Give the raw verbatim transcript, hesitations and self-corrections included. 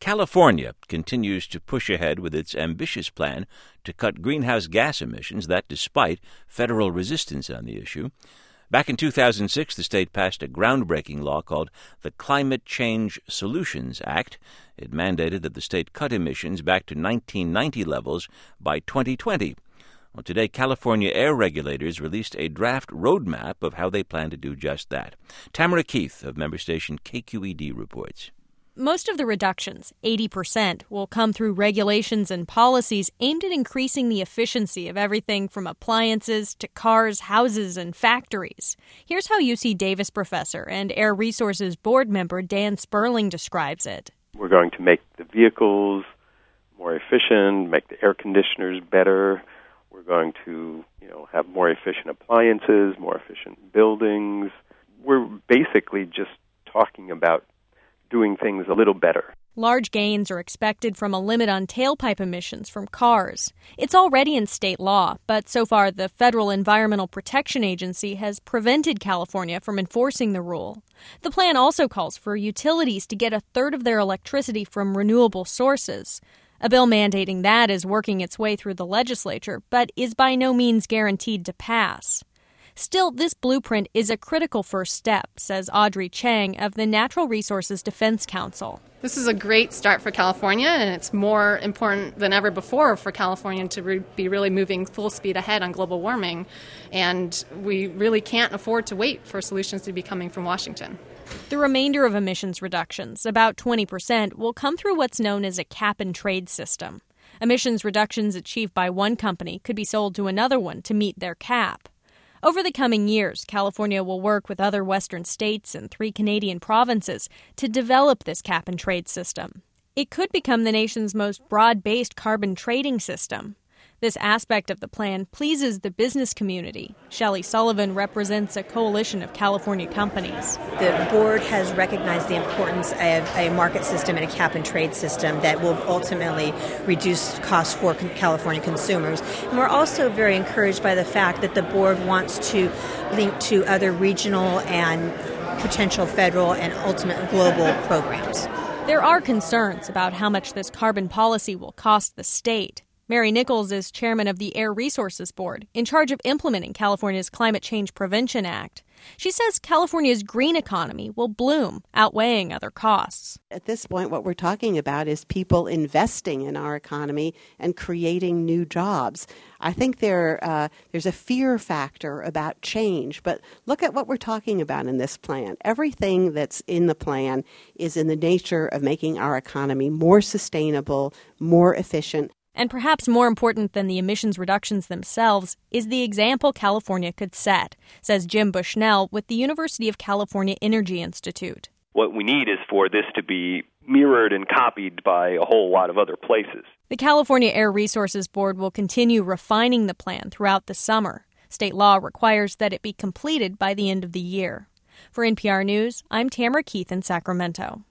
California continues to push ahead with its ambitious plan to cut greenhouse gas emissions, that despite federal resistance on the issue. Back in two thousand six, the state passed a groundbreaking law called the Climate Change Solutions Act. It mandated that the state cut emissions back to nineteen ninety levels by twenty twenty. Well, today, California air regulators released a draft roadmap of how they plan to do just that. Tamara Keith of member station K Q E D reports. Most of the reductions, eighty percent, will come through regulations and policies aimed at increasing the efficiency of everything from appliances to cars, houses, and factories. Here's how U C Davis professor and Air Resources board member Dan Sperling describes it. We're going to make the vehicles more efficient, make the air conditioners better. We're going to, you know, have more efficient appliances, more efficient buildings. We're basically just talking about doing things a little better. Large gains are expected from a limit on tailpipe emissions from cars. It's already in state law, but so far the Federal Environmental Protection Agency has prevented California from enforcing the rule. The plan also calls for utilities to get a third of their electricity from renewable sources. A bill mandating that is working its way through the legislature, but is by no means guaranteed to pass. Still, this blueprint is a critical first step, says Audrey Chang of the Natural Resources Defense Council. This is a great start for California, and it's more important than ever before for California to re- be really moving full speed ahead on global warming. And we really can't afford to wait for solutions to be coming from Washington. The remainder of emissions reductions, about twenty percent, will come through what's known as a cap-and-trade system. Emissions reductions achieved by one company could be sold to another one to meet their cap. Over the coming years, California will work with other western states and three Canadian provinces to develop this cap-and-trade system. It could become the nation's most broad-based carbon trading system. This aspect of the plan pleases the business community. Shelley Sullivan represents a coalition of California companies. The board has recognized the importance of a market system and a cap-and-trade system that will ultimately reduce costs for California consumers. And we're also very encouraged by the fact that the board wants to link to other regional and potential federal and ultimate global programs. There are concerns about how much this carbon policy will cost the state. Mary Nichols is chairman of the Air Resources Board, in charge of implementing California's Climate Change Prevention Act. She says California's green economy will bloom, outweighing other costs. At this point, what we're talking about is people investing in our economy and creating new jobs. I think there uh, there's a fear factor about change, but look at what we're talking about in this plan. Everything that's in the plan is in the nature of making our economy more sustainable, more efficient. And perhaps more important than the emissions reductions themselves is the example California could set, says Jim Bushnell with the University of California Energy Institute. What we need is for this to be mirrored and copied by a whole lot of other places. The California Air Resources Board will continue refining the plan throughout the summer. State law requires that it be completed by the end of the year. For N P R News, I'm Tamara Keith in Sacramento.